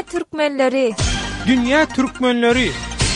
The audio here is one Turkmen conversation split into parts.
Türkmenleri. Dünya Türkmenleri.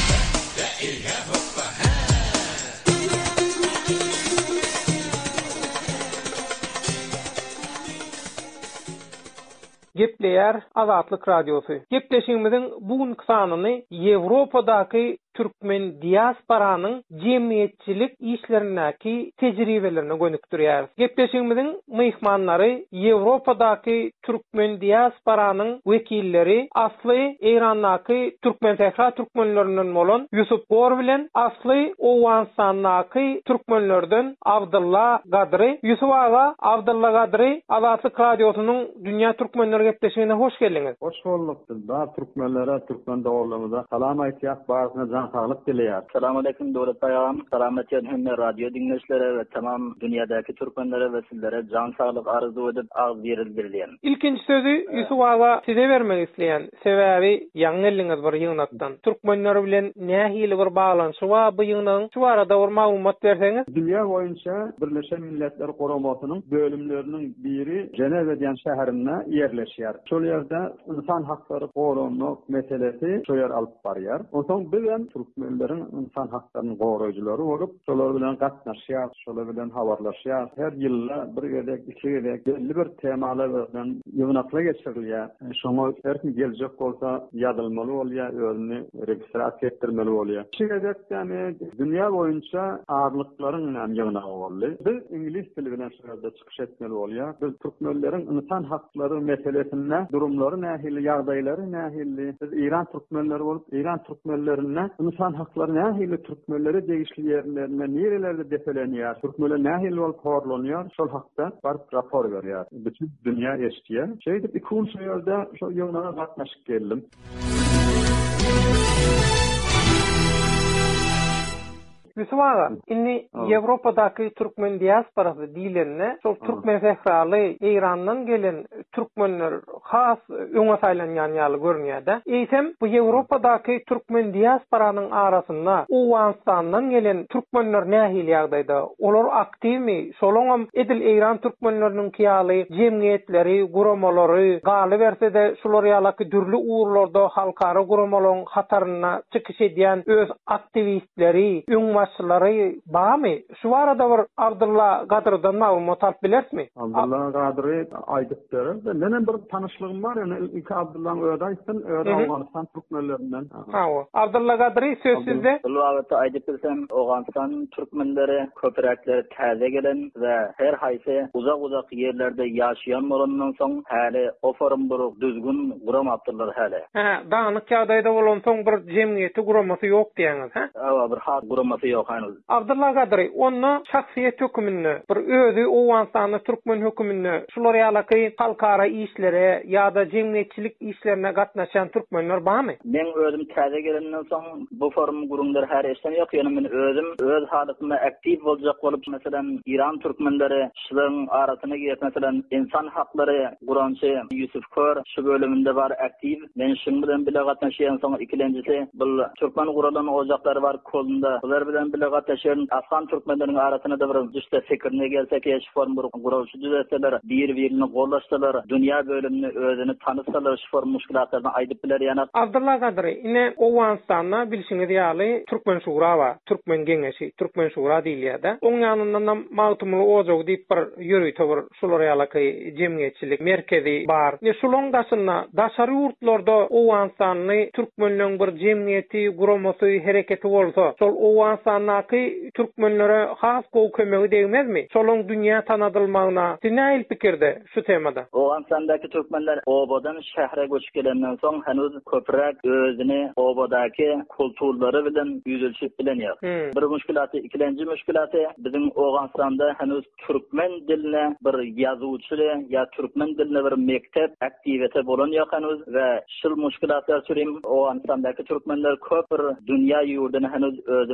Gepleyer Azatlyk Radiosu. Gepleşigimiziň bugünkü sanyny Ýewropadaky Türkmen diasporanyň jemgyýetçilik işlerindäki tejribelerine gönükdirýär. Gepleşigimiziň myhmanlary Ýewropadaky Türkmen diasporanyň wekilleri asly Eýrandaky Türkmen Tehra Türkmenlerinden bolan Yusuf Gor bilen asly Owganistanyň Türkmenlerden Abdulla Gadry. Yusuf aga, Abdulla Gadry Azatlyk Radiosynyň Dünya Türkmenleri gepleşigine hoş geldiňiz. Hoş bulduk. Da Türkmenlere, Türkmen dowlarymyza salam aýtýar, baryna jan saglyk dilýär. Assalamu alaykum dowlat aýam, salamat ýa-da radio dinleýçilere we tamam dünyadaky türkmenlere we sizlere jan saglyk arzu edip ağız berildirýän. İlkinji sözü Yusuf aga size bermek isleýän sebäbi ýaňy elliňiz bir ýygnakdan. Türkmenler bilen nähili bir baglanyşy bar bu ýygnaň şu arada bir maglumat berseňiz. Dünýä boýunça Birleşen Milletler Guramasynyň bölümleriniň biri Ceneve diýen şäherinde ýerleşýär. Şol ýerde insan hakkary goranmak meselesi şol ýer alyp barýar. Ondan bilen türkmenleriň insan hakkary goraýjylary bolup, şolar bilen gatnaşýar, şolar bilen habarlaşýar. Her ýylda bir gelek, iki gelek belli bir temalar bilen ýygnakla geçirilýär. Şoňa her kim geljek bolsa ýazylmaly bolýar, özüni registrasiýa etdirmeli bolýar. Şeýle ýani dünýä boýunça ağırlyklaryň ýygnagy boldy. Biz ingliz dili bilen şeýle çykyş etmeli bolýar. Biz türkmenleriň insan hakkary meselesinde durumları nähili, ýagdaýlary nähili. Biz İran türkmenleri bolup, İran türkmenlerine insan hakları nähili türkmenleri degişli ýerlerine nerelerde depelenýär, türkmenler nähili bolup horlanýar, şol hakda baryp rapor berýär. Bütün dünýä eşitýär. Şeýdip ikinji ýerde şo ýygnaga gatnaşyp geldim. Yusuf aga, inni Ýewropadaky Türkmen diasporasy diýilende, şol Türkmen fehraly Eýrandan gelen türkmenler has öňe saýlanýan ýaly görünýär-de. Eýsem bu Ýewropadaky Türkmen diasporanyň arasynda Owganistanyň gelen türkmenler nähili ýagdaýda? Olar aktivmi? Şolaňam edil Eýran türkmenleriniň kiýaly jemgyýetleri, guramalary galy bersede şolar ýaly dürli uğurlarda halkara guramalaryň hataryna çykyş edýän öz aktivistleri, başçıları barmy? Şu arada bir Abdulla Gadry'dan maglumat alyp bilersmi? Abdulla Gadry aýdyp berdi. Menen bir tanyşlygym bar, ýani iki Abdullaň öýdaýsyn, Owganistan türkmenlerinden. Ha, Abdulla Gadry söz sizde. Bu wagtda aýdyp bilsem, Owganistan türkmenleri köpürekler täze gelen we her haýsy uzak ýerlerde ýaşaýan bolandan soň häli o forum bir düzgün guramapdylar häli. Ha, danyk ýagdaýda bolan soň bir jemgyýeti guramasy ýok diýäňiz, ha? Awa bir hak guramasy ýok hanuz. Abdulla Gadry, onu şahsiýet hökümini, bir özü Owganistanyň türkmen hökümini, şular ýaly halkara işlere ýa-da jemgyýetçilik işlerine gatnaşan türkmenler barmy? Men özüm täze gelenden soň bu forum gurumlar her eşden ýok. Ýani men özüm öz halymda aktiv boljak bolup, meselem İran türkmenleri şularyň arasyna girip, meselem insan hakkary gurançy Yusuf Gor şu bölüminde bar aktiv. Men şuň bilen bile gatnaşýan soň ikilenjisi bu türkmen guralan ojaklary bar kolunda. Bular bilen bile gatnaşan Afgan türkmenleriň arasyna da bir düşde fikirine gelsek, eş form gurawçy düzelseler, bir-birini gollaşsalar, dünýä bölümini özüni tanysalar, şu form muşkilatlardan aýdyp biler ýana. Abdulla Gadry, ine Owganistanda bilşiňiz ýaly Türkmen şura bar, Türkmen geňeşi, Türkmen şura diýilýär-de. Oň ýanyndan magtumly ojak diýip bir ýörüýte bir şular ýaly jemgyýetçilik merkezi bar. Ne şulaň daşynda daşary ýurtlarda Owganistanyň türkmenleriň bir jemgyýeti guramasy hereketi bolsa, şol Owganistanyň türkmenlere has gowy kömegi degmezmi? Şolaň dünýä tanadylmagyna näil pikirde şu temada? Owganistandaky türkmenler obadan şähre göçüp gelenden soň henüz köprek özüni obadaky kulturlary bilen ýüzleşip bilenýär. Bir müşkilaty, ikinji müşkilaty bizim Owganistanda henüz türkmen diline bir ýazgıçy ýa türkmen diline bir mektep aktivite bolan ýok henüz we şol müşkilatlar sürim Owganistandaky türkmenler köp bir dünýä ýurduny henüz özüni tanydy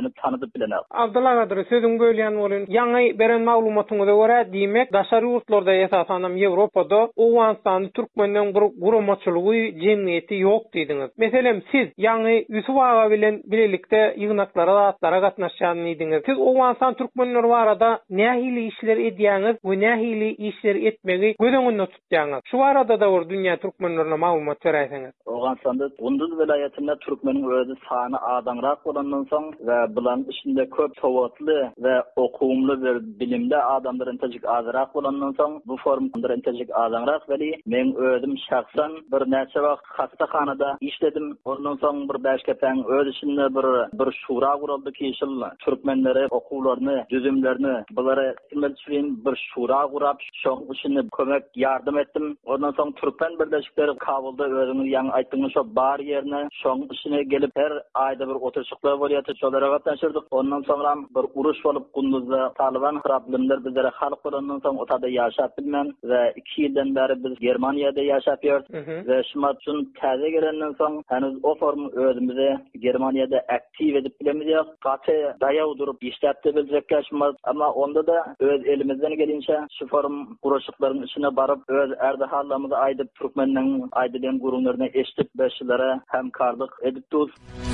bilener. Abdullah Gadir sözüň bölýän bolan ýaňy beren maglumatyňyza görä diýmek daşary ýurtlarda esasanam Ýewropada Owganistany türkmenden gurumaçylygy jemgyýeti ýok diýdiňiz. Meselem siz ýaňy Ýusuf aga bilen bilelikde ýygnaklara zatlara gatnaşýan diýdiňiz. Siz Owganistan türkmenleri barada nähili işler edýäňiz we nähili işler etmegi gödüňünde tutýaňyz. Şu arada da dünýä türkmenlerine maglumat berýäňiz. Owganistanda Gunduz vilayetinde türkmenin özü sany azamrak bolandan soň we bulan içinde köp sowatly we okumly bir bilimde adamlaryň täjik azrak bolandan soň bu formalaryň täjik azamrak beli men özüm şahsan bir näçe wagt hastahanada işledim. Ondan soň bir 5 kepen öz içinde bir şura guruldy ki şol türkmenleri okuwlaryny, düzümlerini bulara ilmelçilen bir şura gurap şoň içinde kömek yardım etdim. Ondan soň türkmen birleşikleri Kabulda özüňiz ýaňy aýtdyňyz şo bar ýerine şoň içine gelip her aýda bir oturşyklar bolýar, şolara gatnaşyrdyk. Ondan soňra bir uruş bolup Gunduzda Taliban haraplarynda bizlere halk bolandan soň otada ýaşap bilmän we 2 ýyldan beri biz Germaniýada ýaşap ýördik we şumat üçin täze gelenden soň henüz o form özümizi Germaniýada aktiv edip bilemizdik. Gaty daýaw durup işläpde biljekkä şumat, amma onda da öz elimizden gelinçe şu form guraşyklaryň içine baryp öz erdahallarymyzy aýdyp türkmenden aýdylan gurumlaryna eşitip beşlere hemkarlyk edip dur.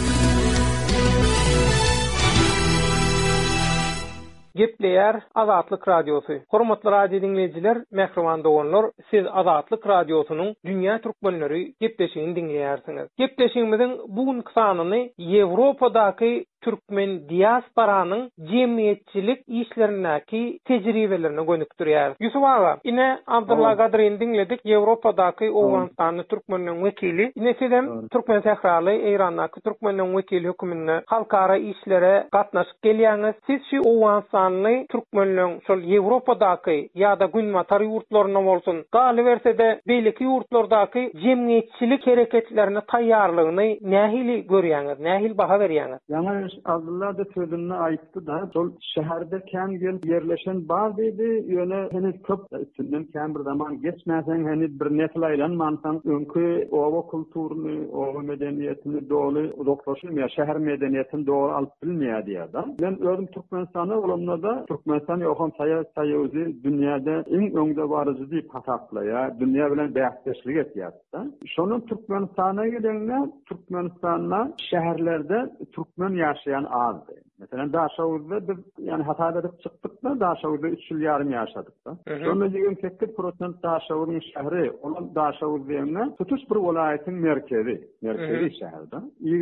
Gepleýär Azatlyk Radiosu. Hormatly radio dinleyijiler, mehriban doganlar, siz Azatlyk Radiosunyň Dünýä türkmenleri gepleşigini dinleýärsiňiz. Gepleşigimiziň bugünkü sanyny Ýewropadaky türkmen diasporanyň jemgyýetçilik işlerindäki tejribelerini gönükdirýär. Ýusuf aga, ine Abdullah Gadyryny dinledik, Ýewropadaky Owganistanyň türkmeniniň wekili. Ine sizem türkmen sähraly Eýrandaky türkmeniniň wekili höküminde halkara işlere gatnaşyp gelýäňiz. Siz şu Owganistanyň türkmeniniň şol Ýewropadaky ýa-da günmatar ýurtlaryna bolsun, galy bersede beýleki ýurtlardaky jemgyýetçilik hereketlerini taýýarlygyny nähili görýäňiz, nähili baha berýäňiz? Abdullah da sözünü ayıttı da sol şehirde kem gel yerleşen bazıydı yöne henüz köp üstünden kem bir zaman geçmesen henüz bir netlaylanmansan önkü ova kulturunu, ova medeniyetini doğru uzaklaşılmıyor, şehir medeniyetini doğru alıp bilmiyor diye adam. Ben özüm Türkmenistan'a olanla da Türkmenistan'ı okan sayı özü dünyada en önde varıcı deyip hataklaya, dünya bilen beyakteşlik etiyatı. Şunun Türkmenistan'a gelenler, Türkmenistan'la şehirlerde Türkmen yaşayan azdı. Mesela Daşavuz'da biz yani hata edip çıktık da Daşavuz'da 3 yıl yarım yaşadık da. Sonra 28% Daşavuz'un şehri olan Daşavuz diyemine tutuş bir velayetin merkezi şehirde.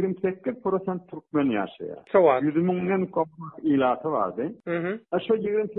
28% Türkmen yaşıyor. Yüzümünden kopmak ilatı vardı. Şu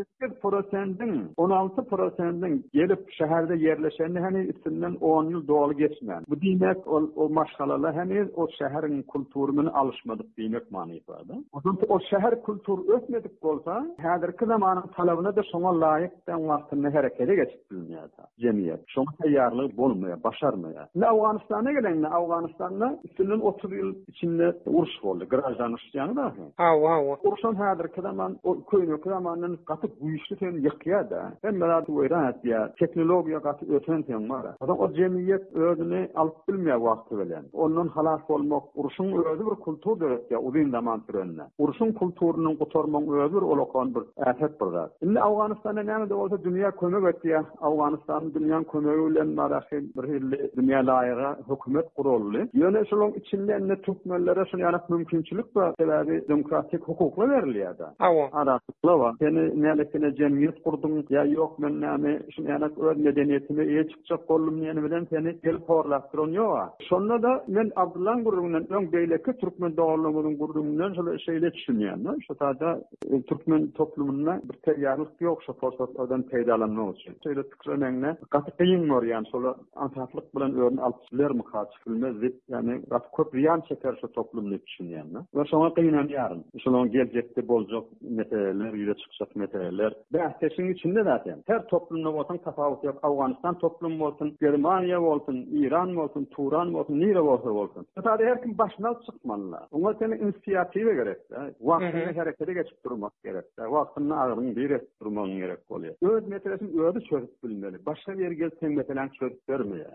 28%'ın 16%'ın gelip şehirde yerleşeni hani üstünden 10 yıl doğal geçmeyen. Bu demek o maşgalalar hani o şehrin kültürünü alışmadık demek manı ifade. O şehir kültürü ötmedik bolsa, häzirki zamanın talabına da şoňa laýyk wagtyny herekete geçirilýär. Jemgyýet şoňa taýýarlyk bolmaýar, başarmaýar. Awganistana gelenler, Awganistanda üstünden 30 ýyl içinde uruş boldy, grajdanlyk ýaňda. Uruşan häzirki zaman o köýneki zamandan gaty güýçli sen ýykýar da. Hem bärat öýrän etýär, teknologiýa gaty öten sen bar. O jemgyýet özüni alyp bilmeýär wagty bilen. Ondan halas bolmak, uruşun özü bir kultur döretýär, uzun zaman sürenler. Uruşun kulturunun gutarmaň özür olakan bir äset bir. Indi Awganistanda näme de bolsa dünýä kömek etýär. Awganistan dünýäň kömegi bilen marahy bir dünýä laýyga hökümet guruldy. Ýöne şoň içinde enne türkmenlere şol ýanak mümkinçilik we sebäbi demokratik hukuklar berilýär da. Araçlyklar bar. Seni nälikine jemgyýet gurdun ýa ýok men näme şol ýanak öz medeniýetime eýe çykjak boldum ýene bilen seni gelip horlapdyran ýok. Şonda da men Abdullah gurrundan öň beýleki türkmen dowlatynyň gurrundan şol şeýle düşünýän. Şu taýda türkmen toplumuna bir taýýarlyk ýok şu forsatlardan peýdalanmak üçin. Şeýle tikreneňne gaty kıyın bolýan şol ansatlyk bilen öňe alypsylar mykhaç bilmez dip ýani gaty köp riýan çeker şu toplumny düşünýän. We şoňa kynanýar. Şoň geljekde boljak meseleler, ýüre çykjak meseleler. Bähseşiň içinde zaten her toplumda bolsa tafawut ýok. Awganistan toplumy bolsun, Germaniýa bolsun, Iran bolsun, Turan bolsun, nire bolsun. Şu taýda her kim başyna çykmalylar. Oňa seni inisiýatiwa gerek. Wagtyny herekete geçip durmak gerek. Wagtyny agyryň bir etip durmak gerek bolýar. Öz meselesini özü çözüp bilmeli. Başga bir gelsen meselen çözüp bermeýär.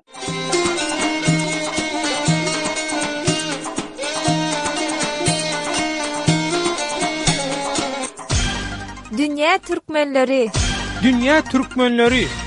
Dünya Türkmenleri. Dünya Türkmenleri.